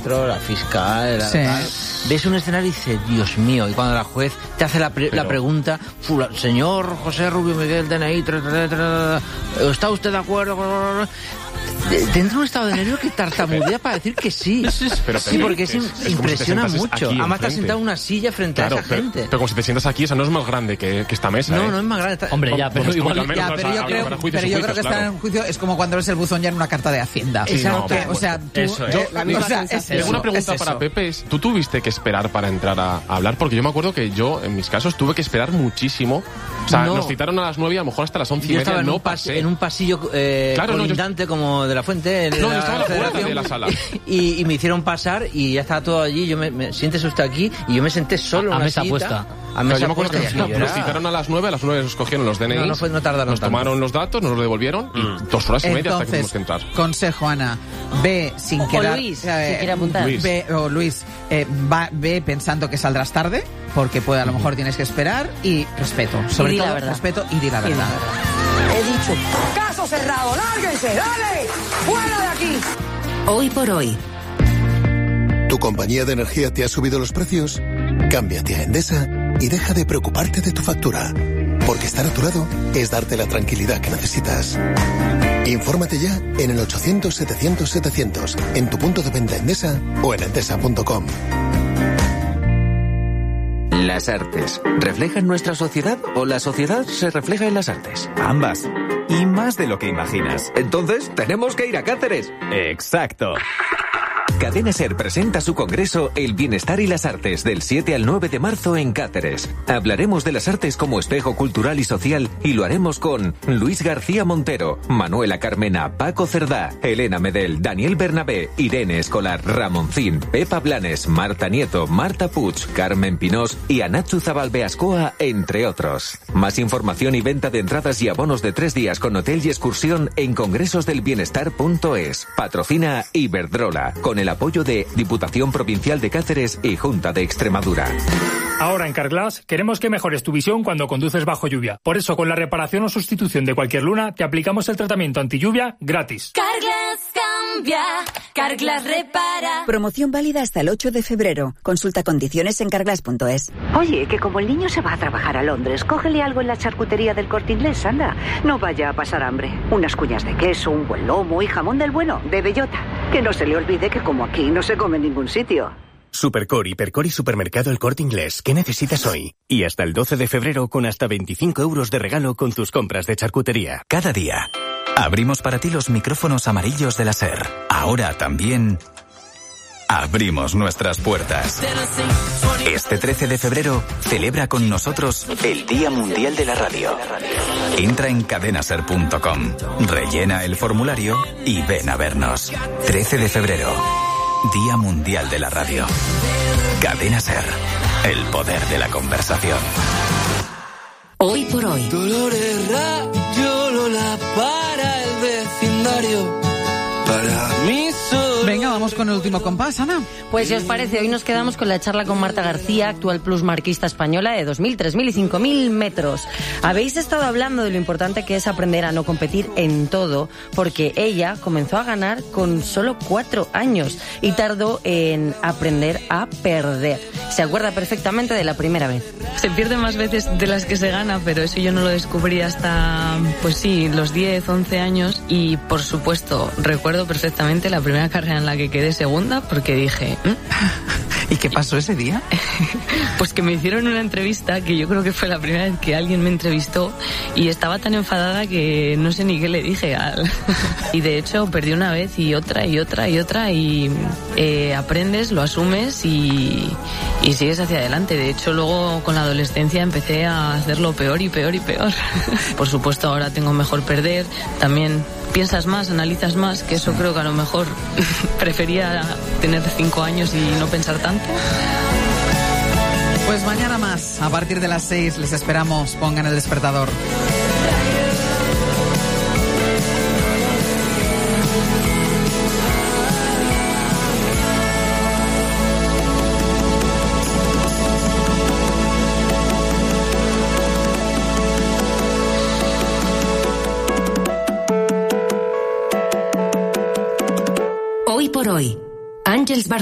dentro, la fiscal, tal. Ves un escenario y dices, Dios mío, y cuando la juez te hace la pregunta, señor José Rubio Miguel, DNI, ¿está usted de acuerdo? Dentro de un estado de nervio que tartamudea para decir que sí. Sí, porque impresiona mucho. Además te has sentado en una silla frente a esa gente. Pero como si te sientas aquí, esa no es más grande que esta mesa. No, no es más grande. Hombre, ya, pero igual... Pero yo creo que estar en un juicio es como cuando ves el buzón ya en una carta de Hacienda. Exacto. O sea, tú... Tengo una pregunta para Pepe. ¿Tú tuviste que esperar para entrar a hablar? Porque yo me acuerdo que yo, en mis casos, tuve que esperar muchísimo. O sea, nos citaron a las 9 y a lo mejor hasta las 11:30 yo estaba no pasé. En un pasillo colindante como de la Fuente. Yo estaba en la puerta de la sala. Y me hicieron pasar y ya estaba todo allí. Siéntese usted aquí. Y yo me senté solo en una mesa puesta. A mesa yo me acuerdo puesta. que nos citaron a las 9 nos cogieron los DNI. No tardaron nos tomaron los datos, nos los devolvieron y 2 horas y media hasta que tuvimos que entrar. Consejo, Ana. Ve sin quedar... Luis, si quiere apuntar. Luis, ve pensando que saldrás tarde, porque a lo mejor tienes que esperar, y respeto. Sobre todo, respeto y di la verdad. He dicho, caso cerrado, lárguense, dale, fuera de aquí. Hoy por hoy. ¿Tu compañía de energía te ha subido los precios? Cámbiate a Endesa y deja de preocuparte de tu factura, porque estar a tu lado es darte la tranquilidad que necesitas. Infórmate ya en el 800-700-700, en tu punto de venta Endesa o en endesa.com. Las artes, ¿reflejan nuestra sociedad o la sociedad se refleja en las artes? Ambas. Y más de lo que imaginas. Entonces, tenemos que ir a Cáceres. Exacto. Cadena SER presenta su congreso El Bienestar y las Artes del 7 al 9 de marzo en Cáceres. Hablaremos de las artes como espejo cultural y social y lo haremos con Luis García Montero, Manuela Carmena, Paco Cerdá, Elena Medel, Daniel Bernabé, Irene Escolar, Ramoncín, Pepa Blanes, Marta Nieto, Marta Puig, Carmen Pinós y Anachu Zabalbeascoa, entre otros. Más información y venta de entradas y abonos de 3 días con hotel y excursión en congresosdelbienestar.es. Patrocina Iberdrola, con el apoyo de Diputación Provincial de Cáceres y Junta de Extremadura. Ahora en Carglass queremos que mejores tu visión cuando conduces bajo lluvia. Por eso, con la reparación o sustitución de cualquier luna, te aplicamos el tratamiento anti-lluvia gratis. Carglass cambia, Carglass repara. Promoción válida hasta el 8 de febrero. Consulta condiciones en carglass.es. Oye, que como el niño se va a trabajar a Londres, cógele algo en la charcutería del Corte Inglés, anda. No vaya a pasar hambre. Unas cuñas de queso, un buen lomo y jamón del bueno, de bellota. Que no se le olvide que como aquí no se come en ningún sitio. Supercor, Hipercor y Supermercado El Corte Inglés. ¿Qué necesitas hoy? Y hasta el 12 de febrero con hasta 25 euros de regalo con tus compras de charcutería. Cada día abrimos para ti los micrófonos amarillos de la SER. Ahora también abrimos nuestras puertas. Este 13 de febrero celebra con nosotros el Día Mundial de la Radio. Entra en cadenaser.com, rellena el formulario y ven a vernos. 13 de febrero, Día Mundial de la Radio. Cadena SER, el poder de la conversación. Hoy por hoy. Dolores Rayo, Lola para el vecindario. Para mí Venga, vamos con el último compás, Ana. Pues si os parece, hoy nos quedamos con la charla con Marta García, actual plusmarquista española de 2.000, 3.000 y 5.000 metros. Habéis estado hablando de lo importante que es aprender a no competir en todo, porque ella comenzó a ganar con solo 4 años y tardó en aprender a perder. Se acuerda perfectamente de la primera vez. Se pierde más veces de las que se gana, pero eso yo no lo descubrí hasta, pues sí, los 10, 11 años y, por supuesto, recuerdo perfectamente la primera carrera en la que quedé segunda porque dije... ¿Y qué pasó ese día? Pues que me hicieron una entrevista que yo creo que fue la primera vez que alguien me entrevistó y estaba tan enfadada que no sé ni qué le dije. Y de hecho perdí una vez y otra y otra y otra y aprendes, lo asumes y sigues hacia adelante. De hecho luego con la adolescencia empecé a hacerlo peor y peor y peor. Por supuesto ahora tengo mejor perder, también piensas más, analizas más, que eso creo que a lo mejor prefería tener 5 años y no pensar tanto. Pues mañana más, a partir de las 6 les esperamos, pongan el despertador. Hoy por hoy, Ángels Barcelona.